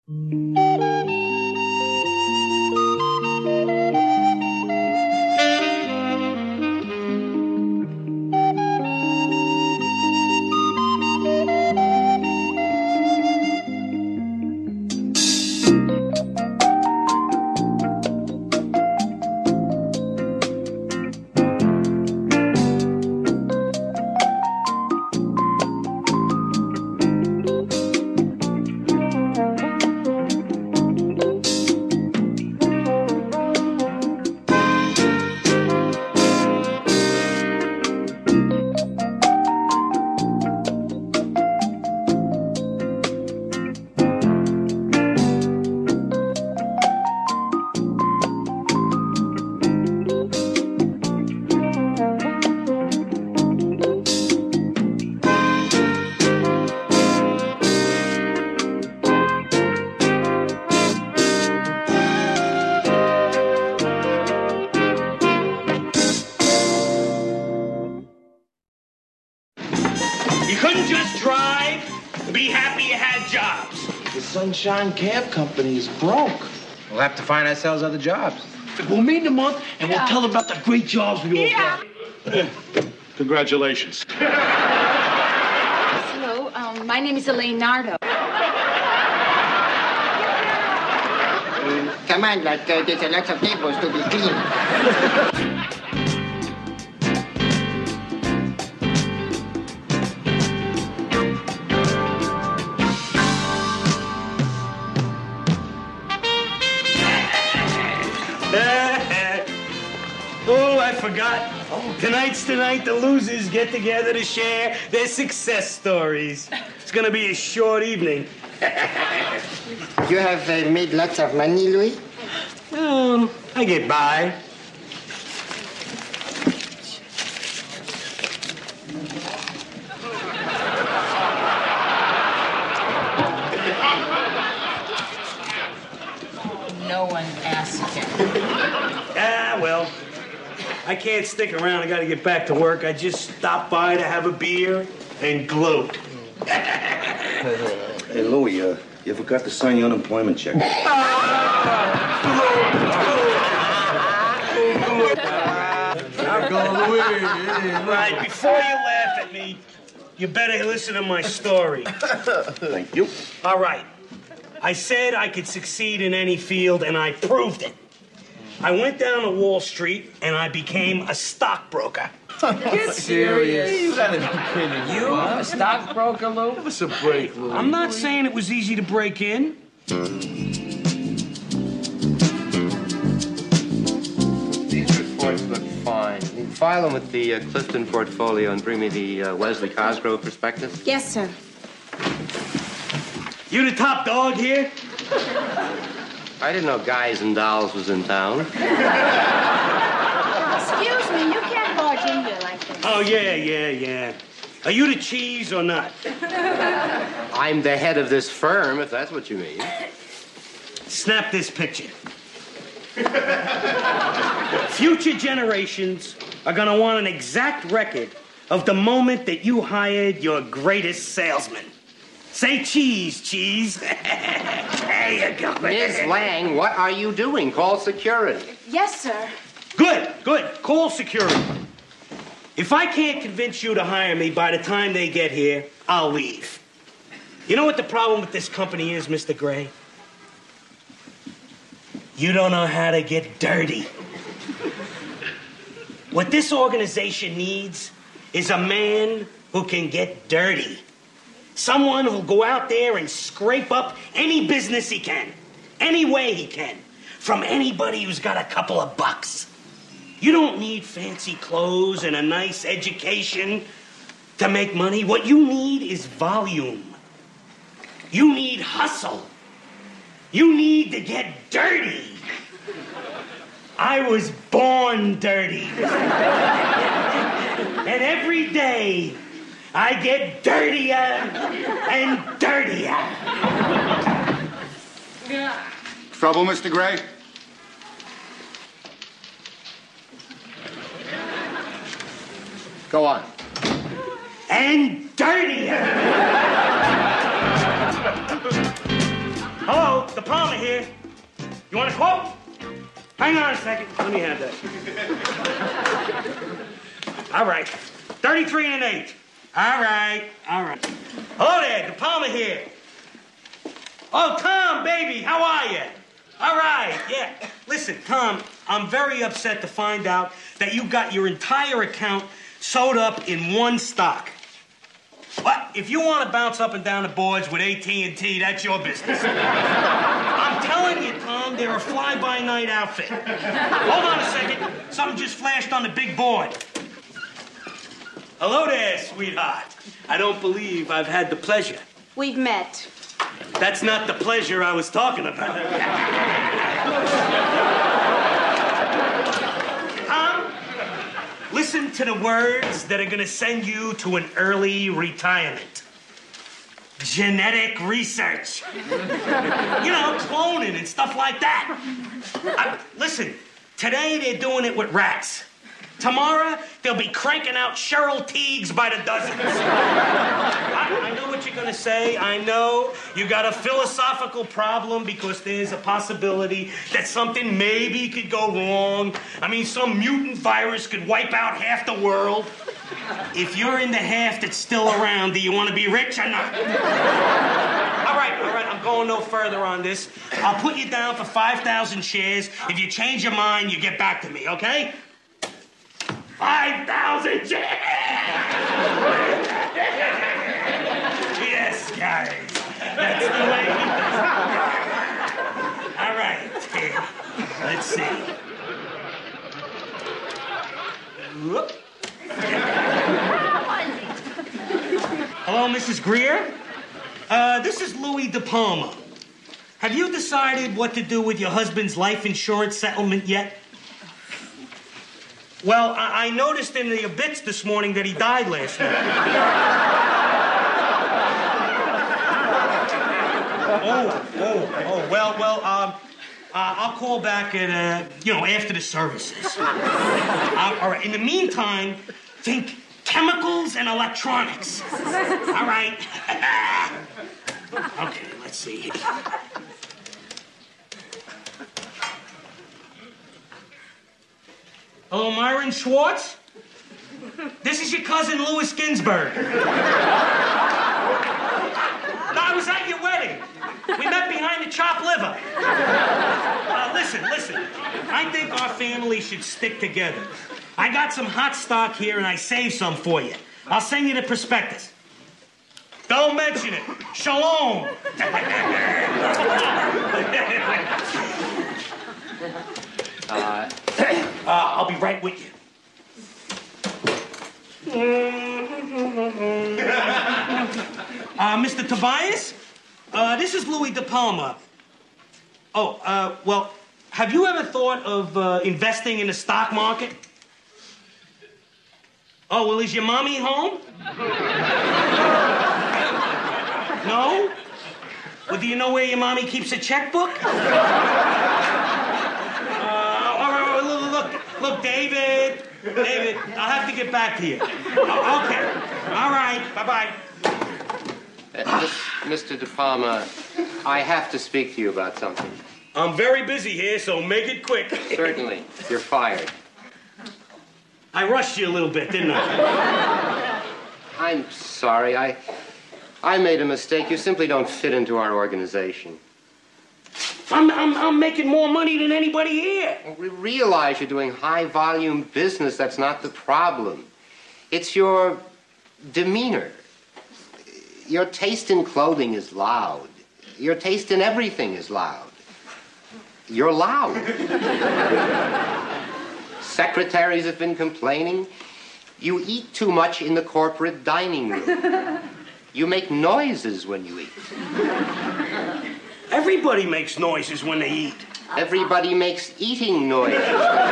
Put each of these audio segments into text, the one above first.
Sunshine Cab Company is broke. We'll have to find ourselves other jobs. We'll meet in a month and we'll tell them about the great jobs we all got. Congratulations. Hello, my name is Elaine Nardo. Come on, like there's a lot of tables to be cleaned. Oh, I forgot. Tonight's the night the losers get together to share their success stories. It's gonna be a short evening. You have made lots of money, Louis? I get by. No one asked him. Ah, well, I can't stick around. I gotta get back to work. I just stopped by to have a beer and gloat. Hey, Louie, you forgot to sign your unemployment check. Now go, Louie. Right, before you laugh at me, you better listen to my story. Thank you. All right. I said I could succeed in any field, and I proved it. I went down to Wall Street, and I became a stockbroker. Get serious. You gotta be kidding. You, a stockbroker, Lou? Give us a break, Louie. I'm not saying it was easy to break in. These reports look fine. You can file them with the Clifton portfolio and bring me the Wesley Cosgrove prospectus. Yes, sir. You the top dog here? I didn't know Guys and Dolls was in town. Excuse me, you can't barge in here like this. Oh, yeah. Are you the cheese or not? I'm the head of this firm, if that's what you mean. Snap this picture. Future generations are gonna want an exact record of the moment that you hired your greatest salesman. Say cheese, cheese. There you go. Miss Lang, what are you doing? Call security. Yes, sir. Good. Call security. If I can't convince you to hire me by the time they get here, I'll leave. You know what the problem with this company is, Mr. Gray? You don't know how to get dirty. What this organization needs is a man who can get dirty. Someone who'll go out there and scrape up any business he can, any way he can, from anybody who's got a couple of bucks. You don't need fancy clothes and a nice education to make money. What you need is volume. You need hustle. You need to get dirty. I was born dirty. And every day, I get dirtier and dirtier. Trouble, Mr. Gray? Go on. And dirtier. Hello? You want a quote? Hang on a second. Let me have that. All right. 33 and an 8. All right. Hello there, De Palma here. Oh, Tom, baby, how are you? All right, yeah. Listen, Tom, I'm very upset to find out that you got your entire account sewed up in one stock. But if you want to bounce up and down the boards with AT&T, that's your business. I'm telling you, Tom, they're a fly-by-night outfit. Hold on a second. Something just flashed on the big board. Hello there, sweetheart. I don't believe I've had the pleasure. We've met. That's not the pleasure I was talking about. Listen to the words that are going to send you to an early retirement. Genetic research. You know, cloning and stuff like that. Listen, today they're doing it with rats. Tomorrow, they'll be cranking out Cheryl Teagues by the dozens. I know what you're going to say. I know you got a philosophical problem because there's a possibility that something maybe could go wrong. I mean, some mutant virus could wipe out half the world. If you're in the half that's still around, do you want to be rich or not? All right, I'm going no further on this. I'll put you down for 5,000 shares. If you change your mind, you get back to me, okay? 5,000 shares! Yes, guys. That's the way it is. All right. Let's see. Whoop. Hello, Mrs. Greer? This is Louis De Palma. Have you decided what to do with your husband's life insurance settlement yet? Well, I noticed in the obits this morning that he died last night. Well, I'll call back at, after the services. All right, in the meantime, think chemicals and electronics. All right? Okay, let's see. Hello, Myron Schwartz? This is your cousin, Louis Ginsburg. No, I was at your wedding. We met behind the chopped liver. Listen. I think our family should stick together. I got some hot stock here, and I saved some for you. I'll send you the prospectus. Don't mention it. Shalom. I'll be right with you. Mr. Tobias? This is Louis De Palma. Well, have you ever thought of investing in the stock market? Oh, well, is your mommy home? No? Well, do you know where your mommy keeps a checkbook? Look, David, I'll have to get back to you. Okay. All right. Bye-bye. Mr. De Palma, I have to speak to you about something. I'm very busy here, so make it quick. Certainly. You're fired. I rushed you a little bit, didn't I? I'm sorry. I made a mistake. You simply don't fit into our organization. I'm making more money than anybody here. We realize you're doing high-volume business. That's not the problem. It's your demeanor. Your taste in clothing is loud. Your taste in everything is loud. You're loud. Secretaries have been complaining. You eat too much in the corporate dining room. You make noises when you eat. Everybody makes noises when they eat. Everybody makes eating noises.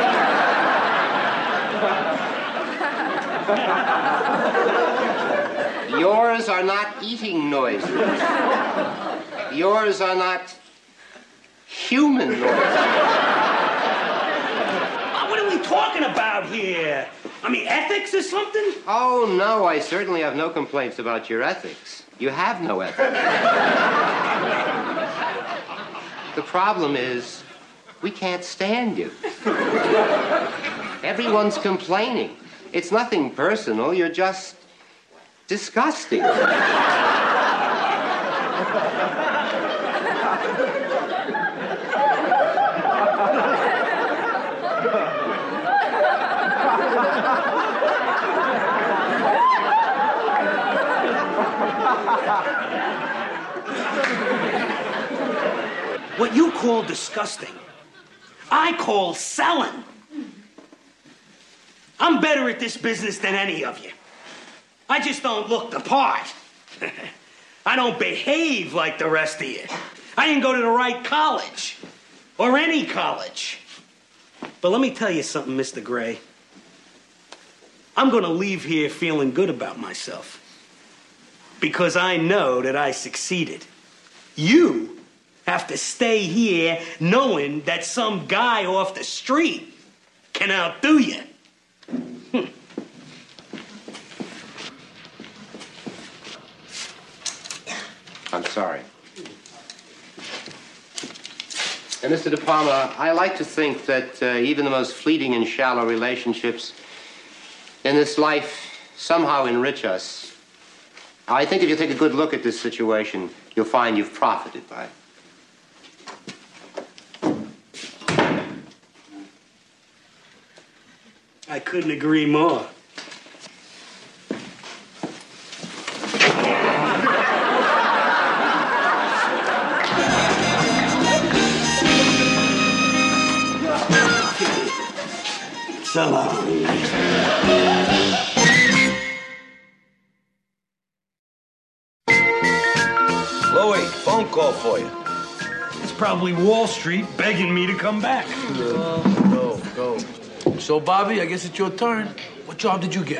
Yours are not eating noises. Yours are not human noises. What are we talking about here? I mean, ethics or something? Oh, no, I certainly have no complaints about your ethics. You have no ethics. The problem is, We can't stand you. Everyone's complaining. It's nothing personal. You're just disgusting. What you call disgusting, I call selling. I'm better at this business than any of you. I just don't look the part. I don't behave like the rest of you. I didn't go to the right college, or any college. But let me tell you something, Mr. Gray. I'm gonna leave here feeling good about myself, because I know that I succeeded. You have to stay here knowing that some guy off the street can outdo you. I'm sorry. And Mr. De Palma, I like to think that even the most fleeting and shallow relationships in this life somehow enrich us. I think if you take a good look at this situation, you'll find you've profited by it. I couldn't agree more. So long. Louie, phone call for you. It's probably Wall Street begging me to come back. Go. So, Bobby, I guess it's your turn. What job did you get?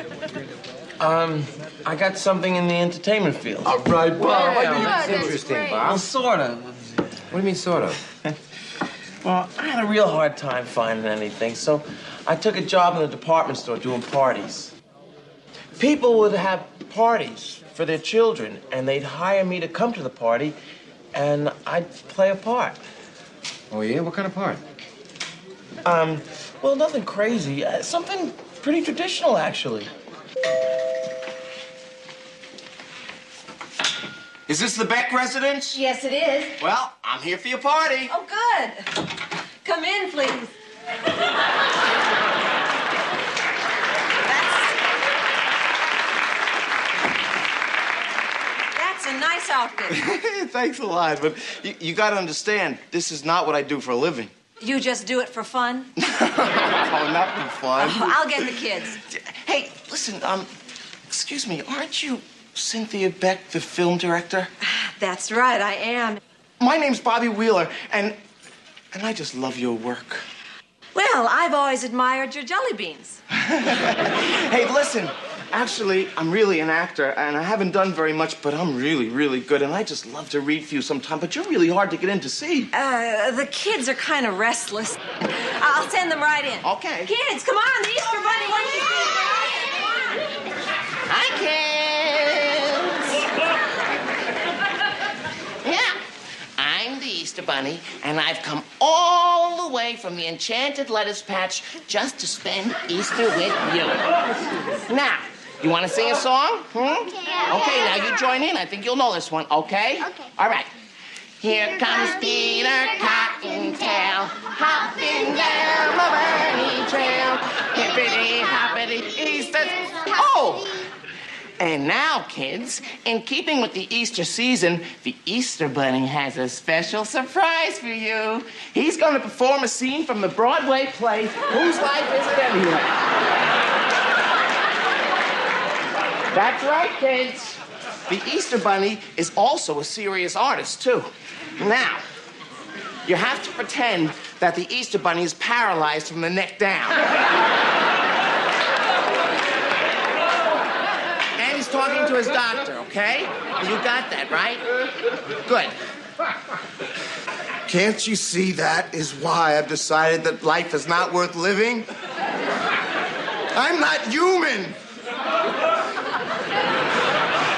I got something in the entertainment field. All right, Bob. That's interesting, great. Well, sort of. What do you mean, sort of? Well, I had a real hard time finding anything, so I took a job in the department store doing parties. People would have parties for their children, and they'd hire me to come to the party, and I'd play a part. Oh, yeah? What kind of part? Well, nothing crazy. Something pretty traditional, actually. Is this the Beck residence? Yes, it is. Well, I'm here for your party. Oh, good. Come in, please. That's a nice outfit. Thanks a lot, but you got to understand, this is not what I do for a living. You just do it for fun? Oh, not for fun. Oh, I'll get the kids. Hey, listen, excuse me, aren't you Cynthia Beck, the film director? That's right, I am. My name's Bobby Wheeler, and I just love your work. Well, I've always admired your jelly beans. Hey, listen, actually, I'm really an actor, and I haven't done very much, but I'm really, really good, and I just love to read for you sometime, but you're really hard to get in to see. The kids are kind of restless. I'll send them right in. Okay. Kids, come on, the Easter Bunny wants to see you. Hi, kids. Yeah, I'm the Easter Bunny, and I've come all the way from the enchanted lettuce patch just to spend Easter with you. Now, you want to sing a song? Okay, now you join in. I think you'll know this one, okay? Okay. All right. Here comes Peter Cottontail, hopping down the Bunny Trail. Hippity hoppity Easter. Oh! And now, kids, in keeping with the Easter season, the Easter Bunny has a special surprise for you. He's going to perform a scene from the Broadway play, Whose Life Is It Anyway? That's right, kids. The Easter Bunny is also a serious artist, too. Now, you have to pretend that the Easter Bunny is paralyzed from the neck down. And he's talking to his doctor, okay? You got that, right? Good. Can't you see that is why I've decided that life is not worth living? I'm not human.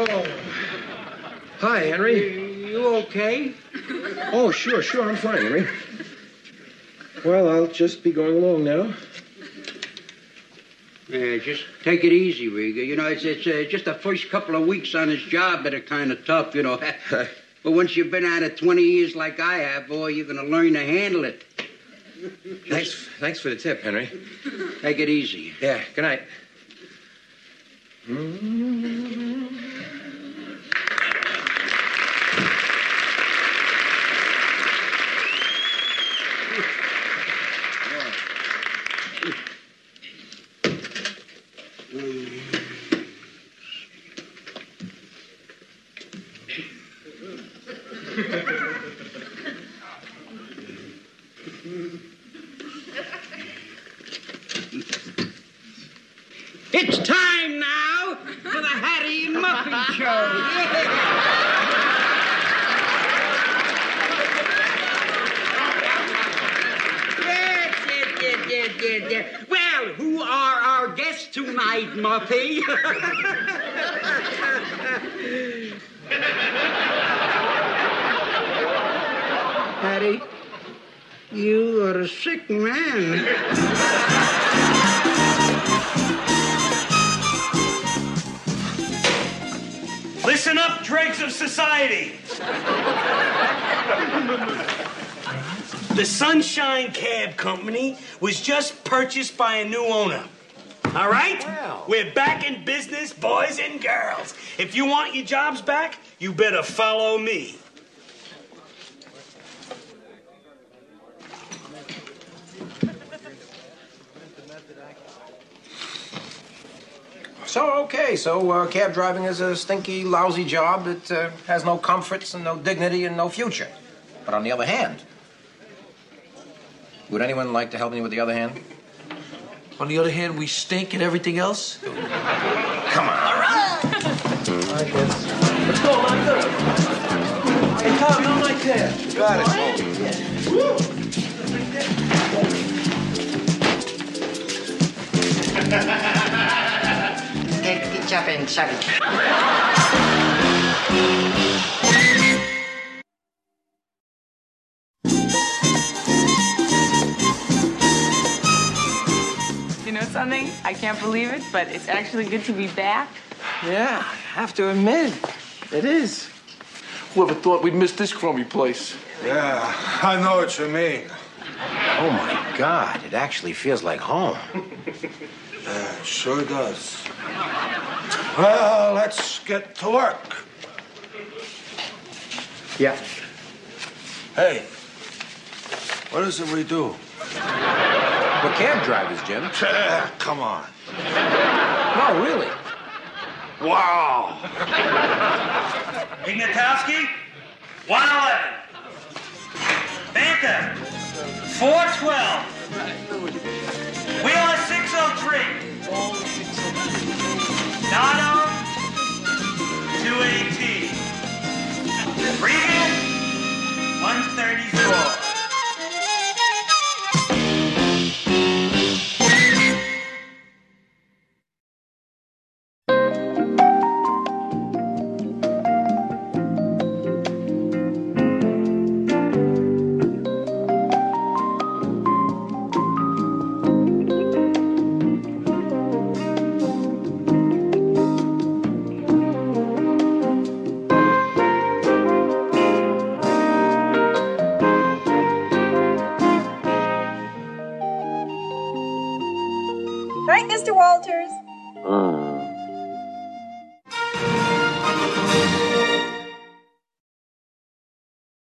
Oh. Hi, Henry. You okay? Oh, sure, I'm fine, Henry. Well, I'll just be going along now. Yeah, just take it easy, Rieger. You know, it's just the first couple of weeks on this job that are kind of tough, you know. But once you've been at it 20 years like I have, boy, you're going to learn to handle it. Thanks for the tip, Henry. Take it easy. Yeah, good night. It's time now for the Hattie Muffin Show. Yes. Well, who are our guests tonight, Muffy? Hattie, you are a sick man. Listen up, dregs of society. The Sunshine Cab Company was just purchased by a new owner. All right? Wow. We're back in business, boys and girls. If you want your jobs back, you better follow me. So cab driving is a stinky, lousy job that has no comforts and no dignity and no future. But on the other hand, would anyone like to help me with the other hand? On the other hand, we stink and everything else? Come on. All right. Let's go, let's go. Hey, Tom, you're on my tab. Got it. Get up and shove it. You know something? I can't believe it, but it's actually good to be back. Yeah, I have to admit, it is. Whoever thought we'd miss this crummy place? Yeah, I know what you mean. Oh, my God. It actually feels like home. Yeah, it sure does. Well, let's get to work. Yeah. Hey, what is it we do? We're cab drivers, Jim. Come on. No, really. Wow. Ignatowski, 111. Banta, 412. Wheeler, 603. Dono, 218. Regan, 134. Right, Mr. Walters?